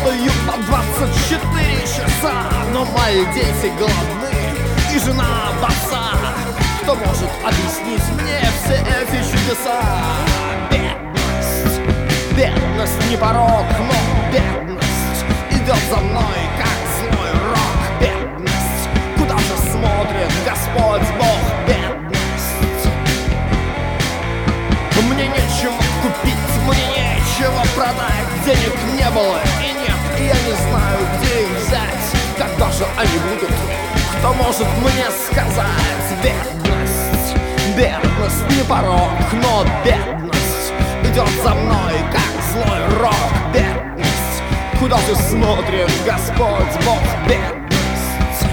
работаю по 24 часа, но мои дети голодны и жена боса. Кто может объяснить мне все эти чудеса? Бедность, бедность не порок, но бедность идет за мной, как злой рок. Бедность, куда же смотрит Господь Бог? Бедность, мне нечего купить, мне нечего продать, денег не было и нет, и я не знаю, где их взять. Когда же они будут? Кто может мне сказать? Бедность, бедность не порок, но бедность идет за мной, как злой рок. Бедность, куда же смотрит Господь Бог? Бедность.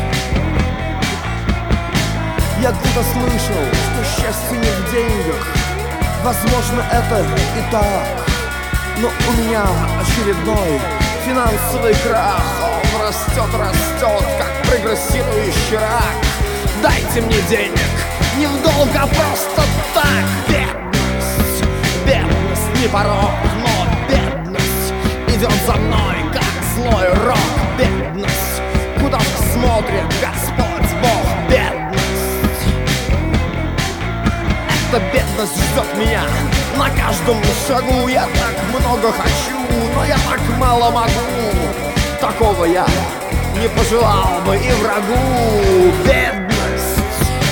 Я где-то слышал, что счастье не в деньгах. Возможно, это и так, но у меня очередной финансовый крах. Он растет, как прогрессирующий рак. Дайте мне денег, не в долг, а просто так. Бедность, бедность не порок, но бедность идет за мной, как злой рок. Бедность, куда же смотрит Господь Бог? Бедность, эта бедность ждет меня на каждом шагу. Я так много хочу, но я так мало могу. Такого я не пожелал бы и врагу. Бедность,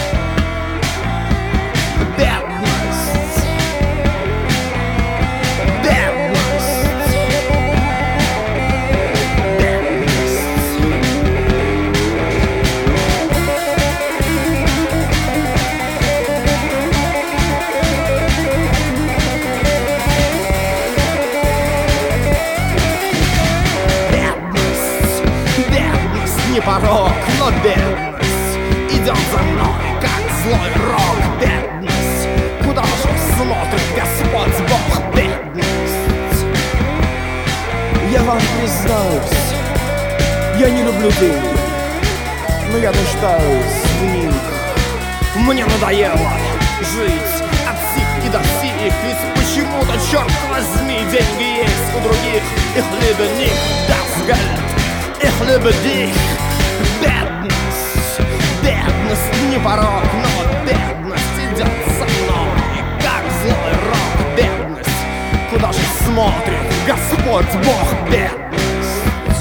бедность, бедность, не порок, но бедность идет за мной, как злой рок. Бедность, куда же смотрит Господь Бог? Бедность, я вам признаюсь, я не люблю деньги, но я нуждаюсь в них. Мне надоело жить от сих и до сих, ведь почему-то, черт возьми, деньги есть у других. Их liebe nicht das Geld, ich liebe dich. Бедность, бедность не порок, но бедность идет за мной, как злой рок. Бедность, куда же смотрит Господь Бог? Бедность,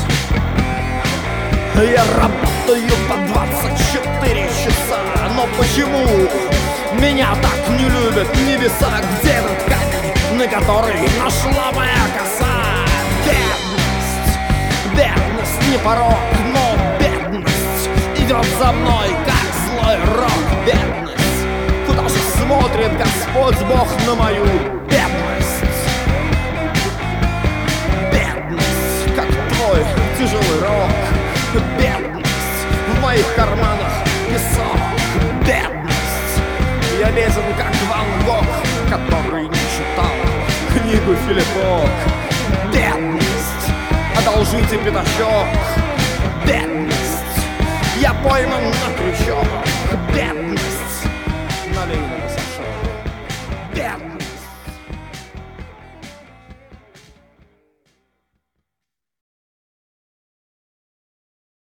я работаю по 24 часа, но почему меня так не любят небеса? Где этот камень, на который нашла моя коса? Бедность, бедность не порок, но бедность идет за мной, как злой рок. Бедность, куда же смотрит Господь Бог на мою бедность? Бедность, как твой тяжелый рок. Бедность, в моих карманах песок. Бедность, я беден, как Ван Гог, который не читал книгу Филиппок. Бедность, одолжите пятачок. Бедность, я пойман на крючок. Бедность.